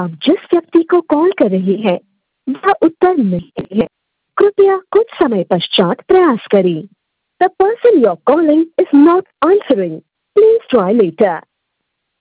आप जिस व्यक्ति को कॉल कर रहे हैं वह उत्तर नहीं है। कृपया कुछ समय पश्चात प्रयास करें। The person you're calling is not answering. Please try later.